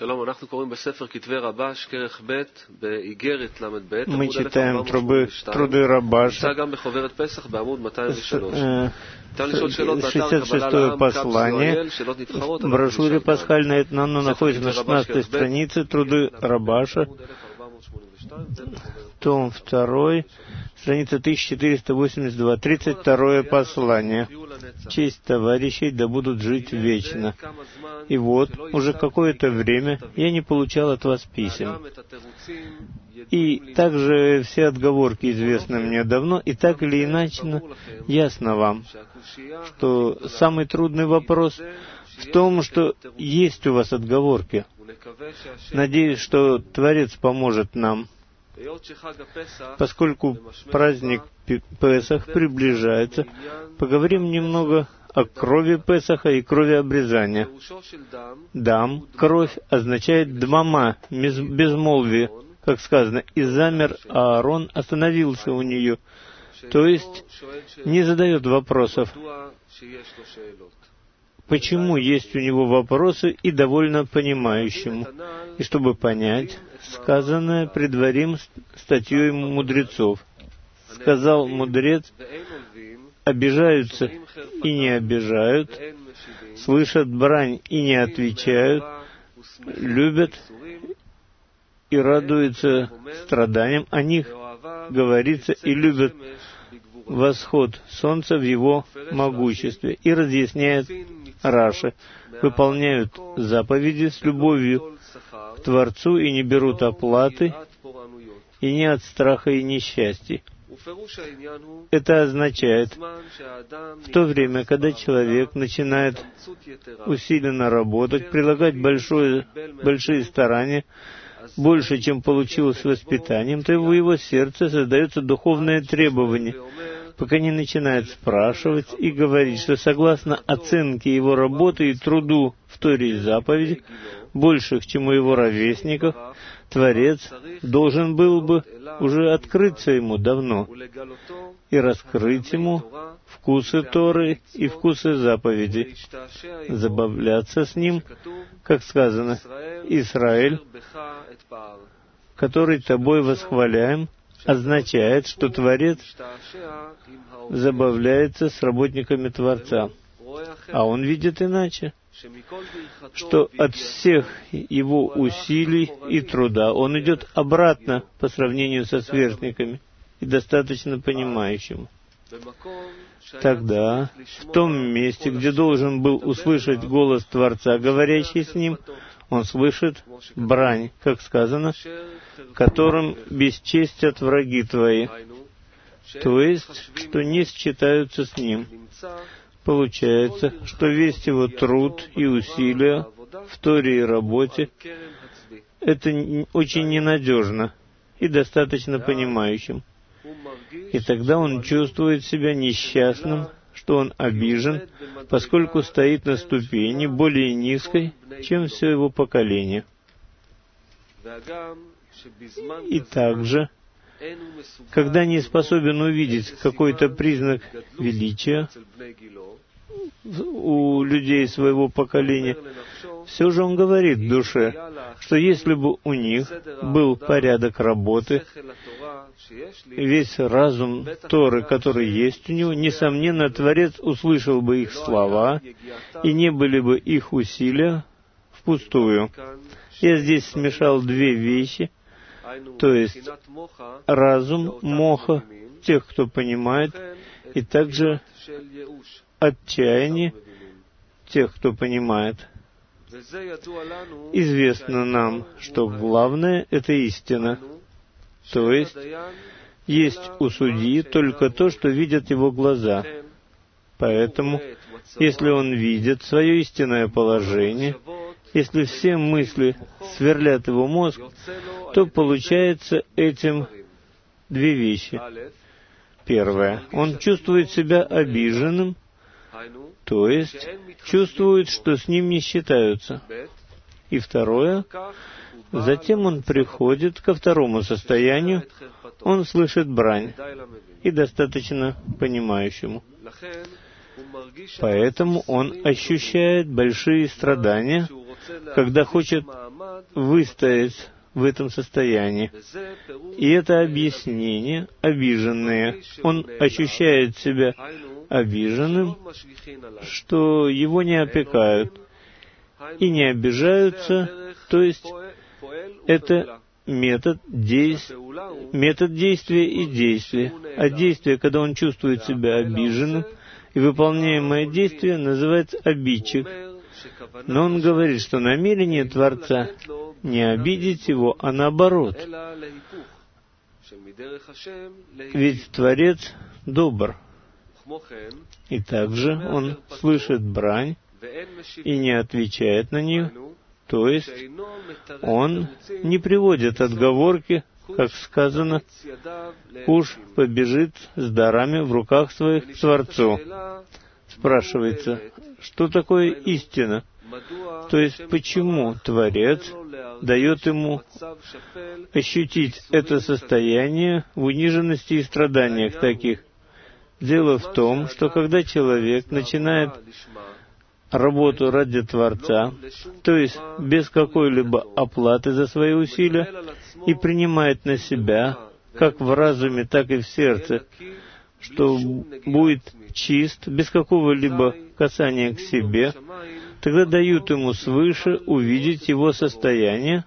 Мы читаем труды Рабаша, 66-е послание. В брошюре «Пасхальная Этнана» находится на 16-й странице труды Рабаша, том 2, страница 1482, 32-е послание. Честь товарищей да будут жить вечно. И вот, уже какое-то время я не получал от вас писем. И также все отговорки известны мне давно, и так или иначе ясно вам, что самый трудный вопрос в том, что есть у вас отговорки. Надеюсь, что Творец поможет нам. Поскольку праздник Песах приближается, поговорим немного о крови Песаха и крови обрезания. Дам, кровь, означает дмама, безмолвие, как сказано, и замер, а Аарон остановился у нее, то есть не задает вопросов. Почему есть у него вопросы и довольно понимающему? И чтобы понять, сказанное предварим статьей мудрецов. Сказал мудрец: обижаются и не обижают, слышат брань и не отвечают, любят и радуются страданиям, о них говорится, и любят восход солнца в его могуществе. И разъясняет Раши: выполняют заповеди с любовью к Творцу и не берут оплаты, и не от страха и несчастья. Это означает, в то время, когда человек начинает усиленно работать, прилагать большие старания, больше, чем получилось с воспитанием, то в его сердце создается духовное требование, пока не начинает спрашивать и говорить, что согласно оценке его работы и труду в Торе и заповеди, больших, чем у его ровесников, Творец должен был бы уже открыться ему давно и раскрыть ему вкусы Торы и вкусы заповедей, забавляться с ним, как сказано: «Израиль, который тобой восхваляем», означает, что Творец забавляется с работниками Творца. А он видит иначе, что от всех его усилий и труда он идет обратно по сравнению со сверстниками и достаточно понимающим. Тогда, в том месте, где должен был услышать голос Творца, говорящий с ним, он слышит брань, как сказано, которым бесчестят враги твои, то есть, что не считаются с ним. Получается, что весь его труд и усилия в Торе и работе — это очень ненадежно и достаточно понимающим. И тогда он чувствует себя несчастным, что он обижен, поскольку стоит на ступени более низкой, чем все его поколение. И также, когда не способен увидеть какой-то признак величия у людей своего поколения, все же он говорит в душе, что если бы у них был порядок работы, весь разум Торы, который есть у него, несомненно, Творец услышал бы их слова, и не были бы их усилия впустую. Я здесь смешал две вещи, то есть разум моха, тех, кто понимает, и также отчаяние тех, кто понимает. Известно нам, что главное — это истина, то есть у судьи только то, что видят его глаза. Поэтому, если он видит свое истинное положение, если все мысли сверлят его мозг, то получается этим две вещи. Первое. Он чувствует себя обиженным, то есть чувствует, что с ним не считаются. И второе. Затем он приходит ко второму состоянию, он слышит брань, и достаточно понимающему. Поэтому он ощущает большие страдания, когда хочет выстоять в этом состоянии. И это объяснение, обиженные, он ощущает себя обиженным, что его не опекают и не обижаются, то есть это метод действия и действия. А действие, когда он чувствует себя обиженным, и выполняемое действие называется обидчик. Но он говорит, что намерение Творца не обидеть его, а наоборот. Ведь Творец добр. И также он слышит брань и не отвечает на нее. То есть он не приводит отговорки, как сказано, уж побежит с дарами в руках своих к Творцу. Спрашивается, что такое истина? То есть почему Творец дает ему ощутить это состояние в униженности и страданиях таких? Дело в том, что когда человек начинает работу ради Творца, то есть без какой-либо оплаты за свои усилия, и принимает на себя, как в разуме, так и в сердце, что будет чист, без какого-либо касания к себе, тогда дают ему свыше увидеть его состояние,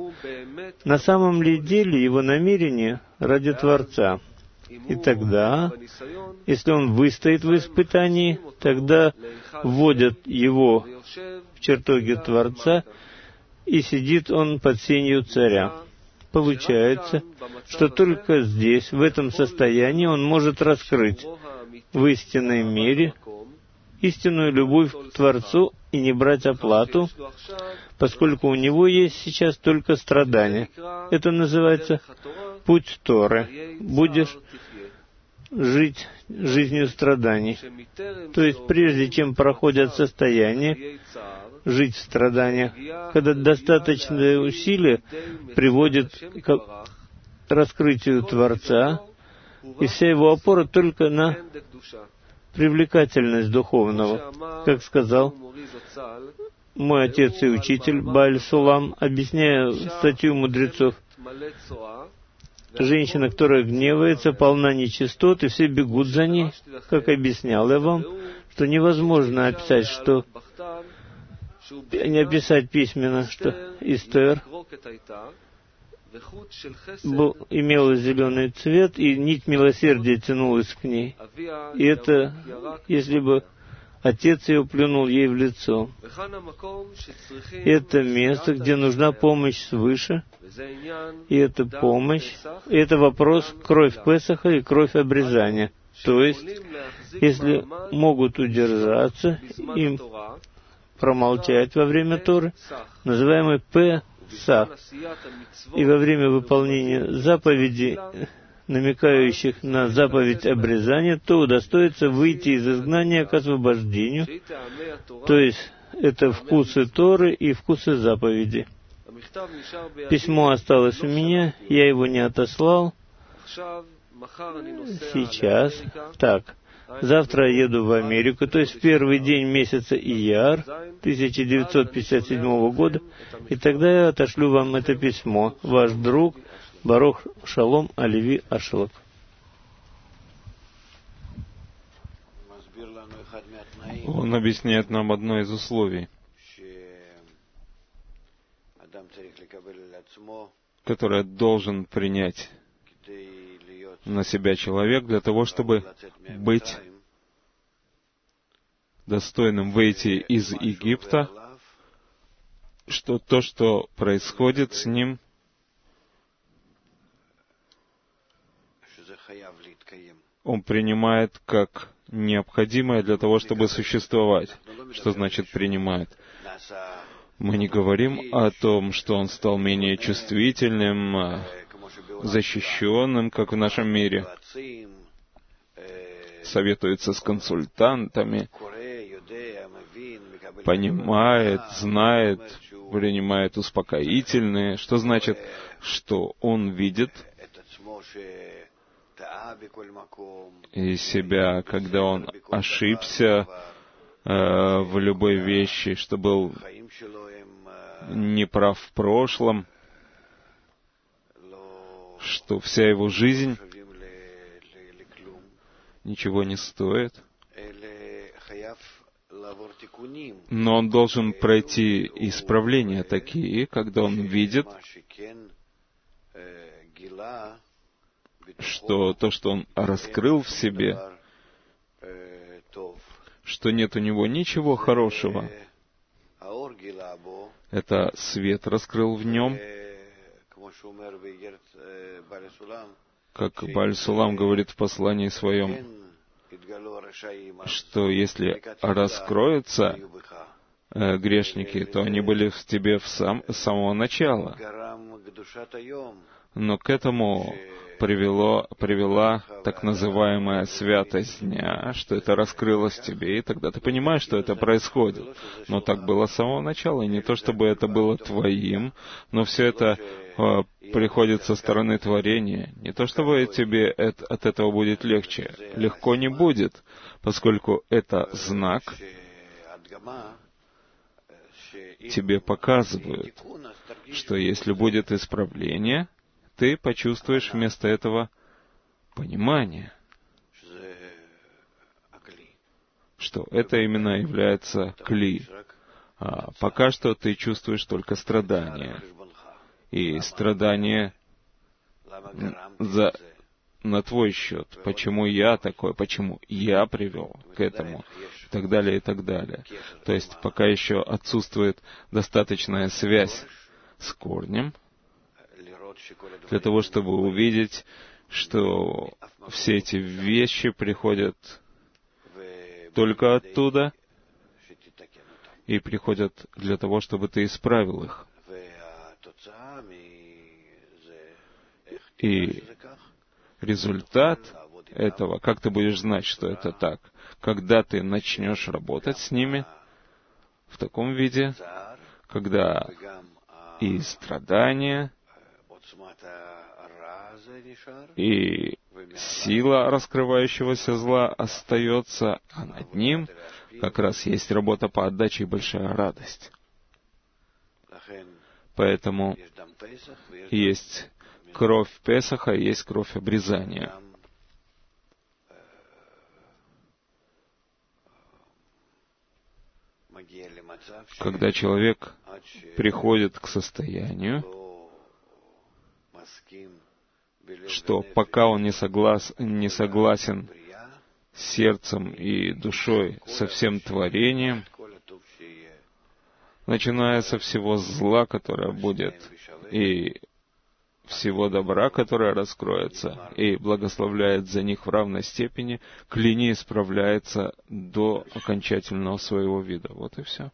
на самом ли деле его намерение ради Творца. И тогда, если он выстоит в испытании, тогда вводят его в чертоги Творца, и сидит он под сенью царя. Получается, что только здесь, в этом состоянии, он может раскрыть в истинной мере истинную любовь к Творцу и не брать оплату, поскольку у него есть сейчас только страдания. Это называется путь Торы. Будешь жить жизнью страданий. То есть, прежде чем проходят состояния, жить в страданиях, когда достаточное усилие приводит к раскрытию Творца, и вся его опора только на привлекательность духовного. Как сказал мой отец и учитель Бааль Сулам, объясняя статью мудрецов, женщина, которая гневается, полна нечистот, и все бегут за ней. Как объяснял я вам, что невозможно описать, что не описать письменно, что Эстер имела зеленый цвет, и нить милосердия тянулась к ней. И это, если бы отец ее плюнул ей в лицо. Это место, где нужна помощь свыше, и это помощь, и это вопрос кровь Песаха и кровь обрезания. То есть, если могут удержаться, им промолчать во время Торы, называемый Песах, и во время выполнения заповедей, намекающих на заповедь обрезания, то удостоится выйти из изгнания к освобождению, то есть это вкусы Торы и вкусы заповеди. Письмо осталось у меня, я его не отослал. Сейчас, так, завтра я еду в Америку, то есть в первый день месяца Ияр 1957 года, и тогда я отошлю вам это письмо. Ваш друг Барух Шалом Алеви Ашелов. Он объясняет нам одно из условий, которое должен принять на себя человек для того, чтобы быть достойным выйти из Египта, что то, что происходит с ним, он принимает как необходимое для того, чтобы существовать. Что значит принимает? Мы не говорим о том, что он стал менее чувствительным, защищенным, как в нашем мире. Советуется с консультантами, понимает, знает, принимает успокоительные. Что значит, что он видит и себя, когда он ошибся в любой вещи, что был неправ в прошлом, что вся его жизнь ничего не стоит, но он должен пройти исправления такие, когда он видит, что то, что он раскрыл в себе, что нет у него ничего хорошего, это свет раскрыл в нем, как Бааль Сулам говорит в послании своем, что если раскроются грешники, то они были в тебе с самого начала. Но к этому привела так называемая святость дня, что это раскрылось в тебе, и тогда ты понимаешь, что это происходит. Но так было с самого начала, и не то, чтобы это было твоим, но все это приходит со стороны творения. Не то, чтобы тебе от этого будет легче. Легко не будет, поскольку это знак, тебе показывают, что если будет исправление, ты почувствуешь вместо этого понимание, что это именно является кли. А пока что ты чувствуешь только страдания. И страдания на твой счет. Почему я такой? Почему я привел к этому? И так далее, и так далее. То есть пока еще отсутствует достаточная связь с корнем, для того, чтобы увидеть, что все эти вещи приходят только оттуда и приходят для того, чтобы ты исправил их. И результат этого, как ты будешь знать, что это так, когда ты начнешь работать с ними в таком виде, когда и страдания, и сила раскрывающегося зла остается, а над ним как раз есть работа по отдаче и большая радость. Поэтому есть кровь Песаха и есть кровь обрезания. Когда человек приходит к состоянию, что пока он не согласен сердцем и душой со всем творением, начиная со всего зла, которое будет, и всего добра, которое раскроется, и благословляет за них в равной степени, кли не исправляется до окончательного своего вида. Вот и все.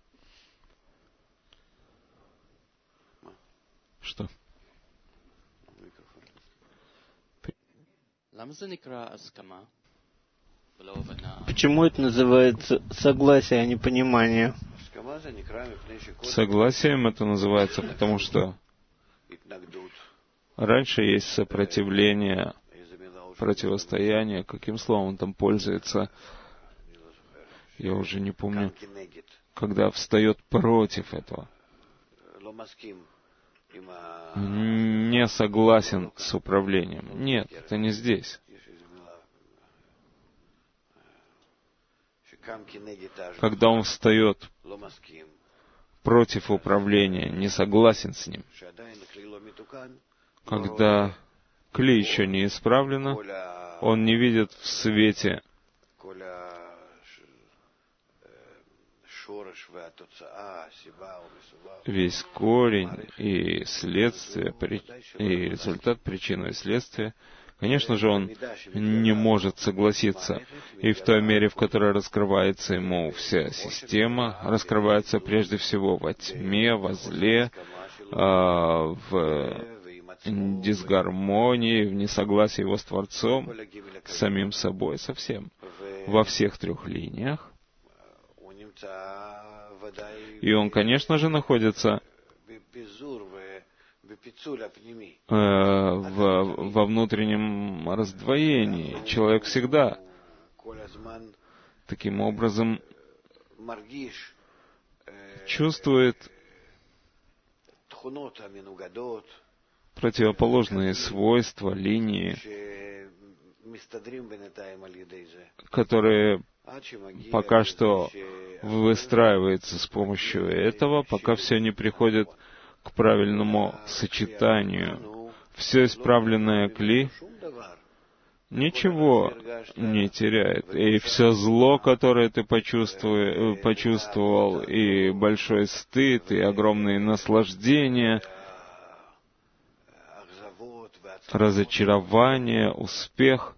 Что? Почему это называется согласие, а не понимание? Согласием это называется, потому что раньше есть сопротивление, противостояние, каким словом он там пользуется, я уже не помню, когда встает против этого. Не согласен с управлением. Нет, это не здесь. Когда он встает против управления, не согласен с ним, когда кли еще не исправлено, он не видит в свете весь корень и следствие, и результат, причину и следствие. Конечно же, он не может согласиться. И в той мере, в которой раскрывается ему вся система, раскрывается прежде всего во тьме, во зле, в дисгармонии, в несогласии его с Творцом, с самим собой, со всем, во всех трех линиях. И он, конечно же, находится во внутреннем раздвоении. Человек всегда таким образом чувствует противоположные свойства, линии, которые пока что выстраиваются с помощью этого, пока все не приходит к правильному сочетанию. Все исправленное кли ничего не теряет. И все зло, которое ты почувствовал, и большой стыд, и огромные наслаждения, разочарование, успех,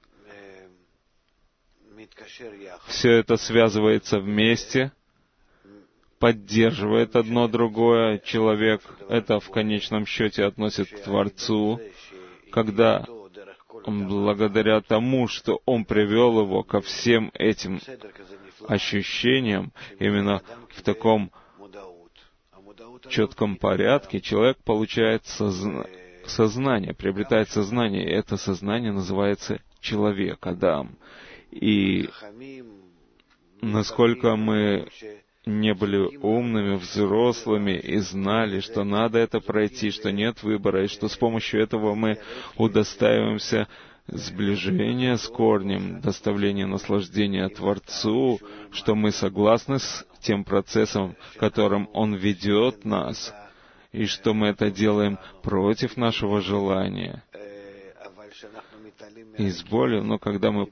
все это связывается вместе, поддерживает одно другое. Человек это в конечном счете относит к Творцу, когда благодаря тому, что он привел его ко всем этим ощущениям, именно в таком четком порядке, человек получает сознание, приобретает сознание, и это сознание называется человек, Адам. И насколько мы не были умными, взрослыми и знали, что надо это пройти, что нет выбора, и что с помощью этого мы удостаиваемся сближения с корнем, доставления наслаждения Творцу, что мы согласны с тем процессом, которым Он ведет нас, и что мы это делаем против нашего желания и с болью, но когда мы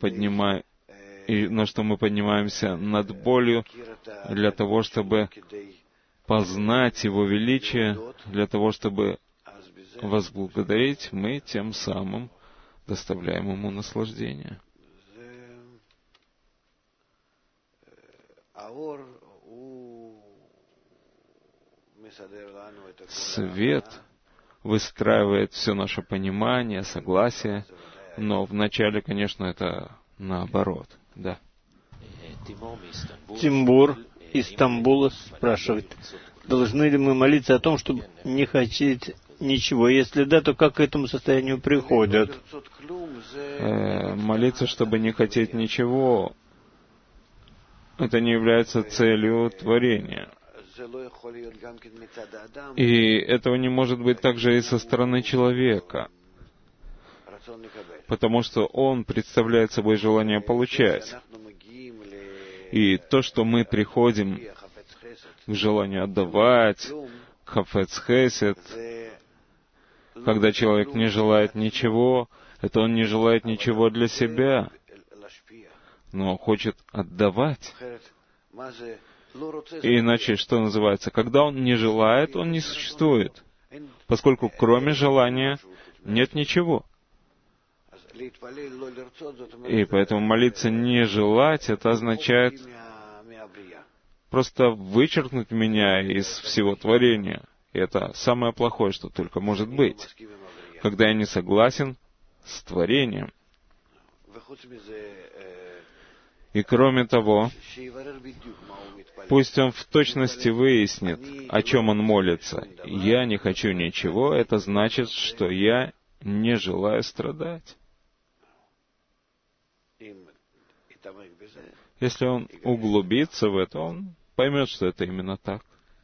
поднимаемся над болью для того, чтобы познать Его величие, для того, чтобы возблагодарить, мы тем самым доставляем Ему наслаждение. Свет выстраивает все наше понимание, согласие, но вначале, конечно, это наоборот, да. Тимур из Стамбула спрашивает, должны ли мы молиться о том, чтобы не хотеть ничего? Если да, то как к этому состоянию приходят? Молиться, чтобы не хотеть ничего, это не является целью творения. И этого не может быть также и со стороны человека, потому что он представляет собой желание получать. И то, что мы приходим к желанию отдавать, к хафец хесед, когда человек не желает ничего, это он не желает ничего для себя, но хочет отдавать. И иначе что называется? Когда он не желает, он не существует, поскольку кроме желания нет ничего. И поэтому молиться не желать, это означает просто вычеркнуть меня из всего творения. И это самое плохое, что только может быть, когда я не согласен с творением. И кроме того, пусть он в точности выяснит, о чем он молится. Я не хочу ничего, это значит, что я не желаю страдать. Если он углубится в это, он поймет, что это именно так.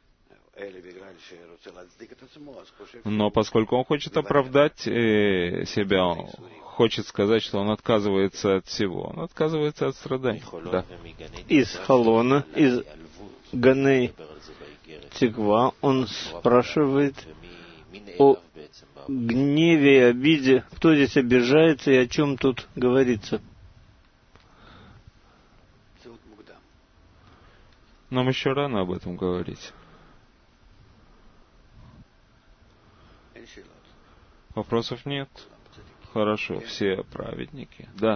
Но поскольку он хочет оправдать себя, он хочет сказать, что он отказывается от всего, он отказывается от страданий. Да. Из Холона, из Ганей Тиква, он спрашивает о гневе и обиде. Кто здесь обижается и о чем тут говорится? Нам еще рано об этом говорить. Вопросов нет? Хорошо, все праведники. Да.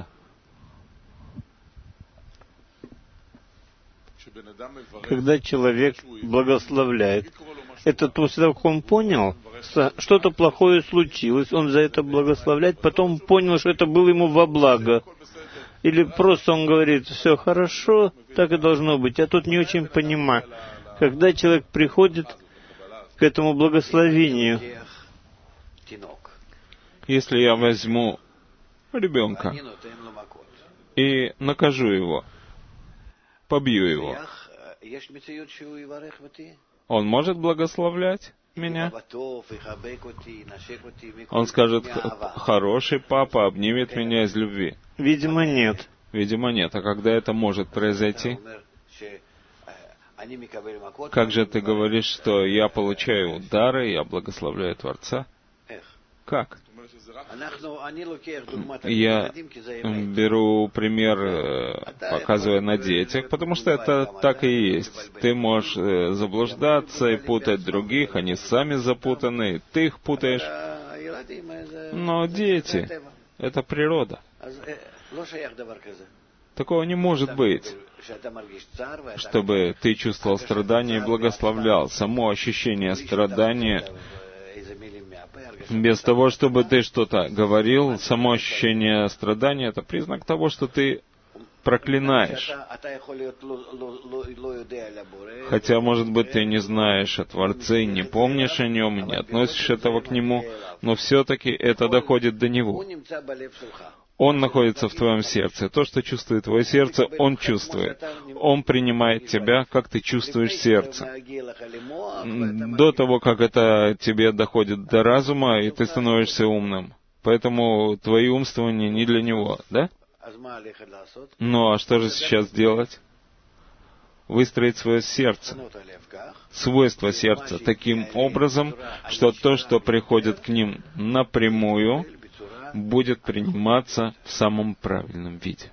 Когда человек благословляет, это после того, как он понял, что-то плохое случилось, он за это благословляет, потом понял, что это было ему во благо. Или просто он говорит, все хорошо, так и должно быть. Я тут не очень понимаю. Когда человек приходит к этому благословению, если я возьму ребенка и накажу его, побью его, он может благословлять? меня. Он скажет, хороший папа обнимет меня из любви. Видимо, нет. Видимо, нет. А когда это может произойти? Как же ты говоришь, что я получаю удары, я благословляю Творца? Как? Я беру пример, показывая на детях, потому что это так и есть. Ты можешь заблуждаться и путать других, они сами запутаны, ты их путаешь. Но дети — это природа. Такого не может быть, чтобы ты чувствовал страдания и благословлял. Само ощущение страдания, без того, чтобы ты что-то говорил, само ощущение страдания — это признак того, что ты проклинаешь. Хотя, может быть, ты не знаешь о Творце, не помнишь о Нем, не относишь этого к Нему, но все-таки это доходит до Него. Он находится в твоем сердце. То, что чувствует твое сердце, Он чувствует. Он принимает тебя, как ты чувствуешь сердце. До того, как это тебе доходит до разума, и ты становишься умным. Поэтому твои умствования не для Него, да? Ну, а что же сейчас делать? Выстроить свое сердце, свойства сердца таким образом, что то, что приходит к ним напрямую, будет приниматься в самом правильном виде.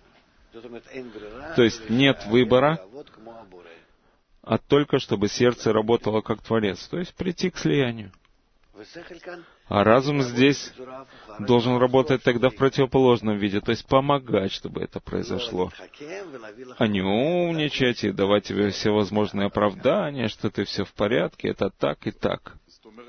То есть нет выбора, а только чтобы сердце работало как Творец, то есть прийти к слиянию. А разум здесь должен работать тогда в противоположном виде, то есть помогать, чтобы это произошло, а не умничать и давать тебе всевозможные оправдания, что ты все в порядке, это так и так.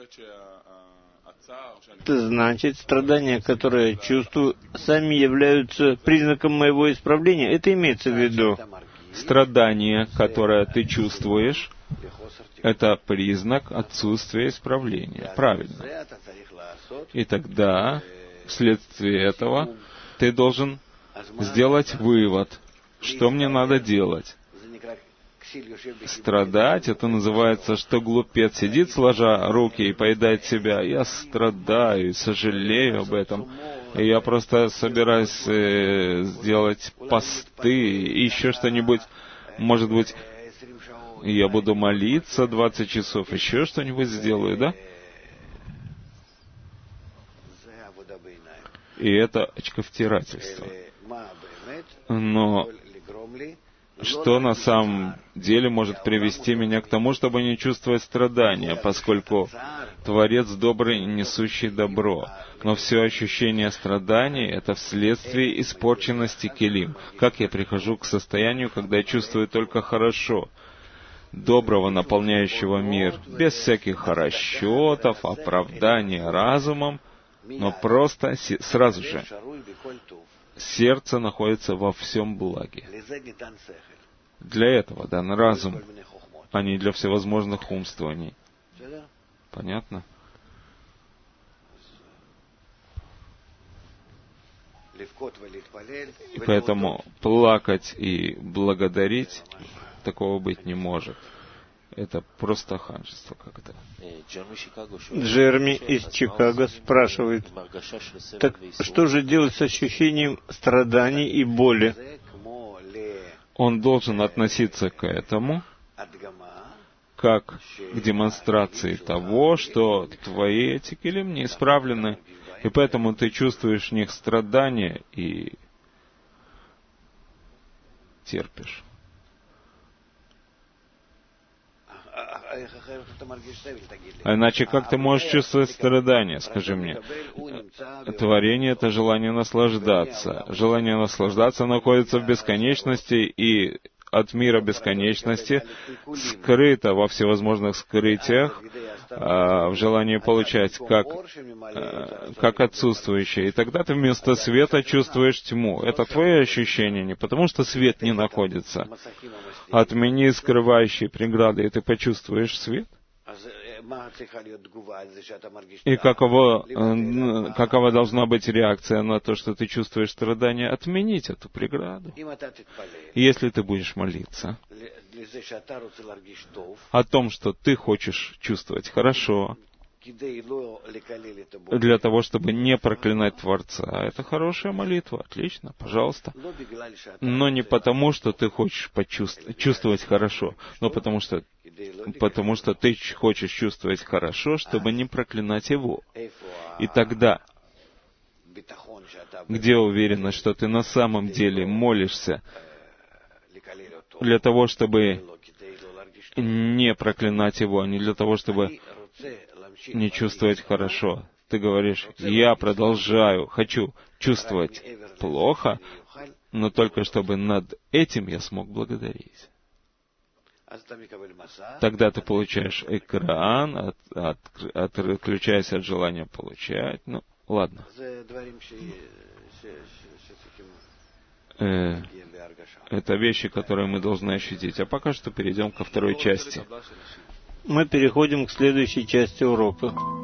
Значит, страдания, которые я чувствую, сами являются признаком моего исправления. Это имеется в виду. Страдание, которое ты чувствуешь, это признак отсутствия исправления. Правильно. И тогда, вследствие этого, ты должен сделать вывод, что мне надо делать. Страдать, это называется, что глупец сидит, сложа руки и поедает себя. Я страдаю, сожалею об этом. И я просто собираюсь сделать посты и еще что-нибудь. Может быть, я буду молиться 20 часов, еще что-нибудь сделаю, да? И это очковтирательство. Но что на самом деле может привести меня к тому, чтобы не чувствовать страдания, поскольку Творец добрый, несущий добро. Но все ощущение страданий — это вследствие испорченности келим. Как я прихожу к состоянию, когда я чувствую только хорошо, доброго, наполняющего мир, без всяких расчетов, оправданий разумом, но просто сразу же сердце находится во всем благе. Для этого дан разум, а не для всевозможных умствований. Понятно? И поэтому плакать и благодарить такого быть не может. Это просто ханжество как-то. Джерми из Чикаго спрашивает, так что же делать с ощущением страданий и боли? Он должен относиться к этому как к демонстрации того, что твои эти келим не исправлены, и поэтому ты чувствуешь в них страдания и терпишь. А иначе как ты можешь чувствовать страдания, скажи мне? Творение — это желание наслаждаться. Желание наслаждаться находится в бесконечности, и от мира бесконечности скрыто во всевозможных скрытиях, в желании получать как отсутствующее. И тогда ты вместо света чувствуешь тьму. Это твое ощущение, не потому что свет не находится. Отмени скрывающие преграды, и ты почувствуешь свет. И какова должна быть реакция на то, что ты чувствуешь страдания? Отменить эту преграду. Если ты будешь молиться, о том, что ты хочешь чувствовать хорошо, для того, чтобы не проклинать Творца. Это хорошая молитва, отлично, пожалуйста. Но не потому, что ты хочешь чувствовать хорошо, но потому что ты хочешь чувствовать хорошо, чтобы не проклинать его. И тогда, где уверенность, что ты на самом деле молишься для того, чтобы не проклинать его, а не для того, чтобы не чувствовать хорошо. Ты говоришь, я хочу чувствовать плохо, но только чтобы над этим я смог благодарить. Тогда ты получаешь экран, отключаясь от желания получать. Ну, ладно. Это вещи, которые мы должны ощутить. А пока что перейдем ко второй части. Мы переходим к следующей части урока.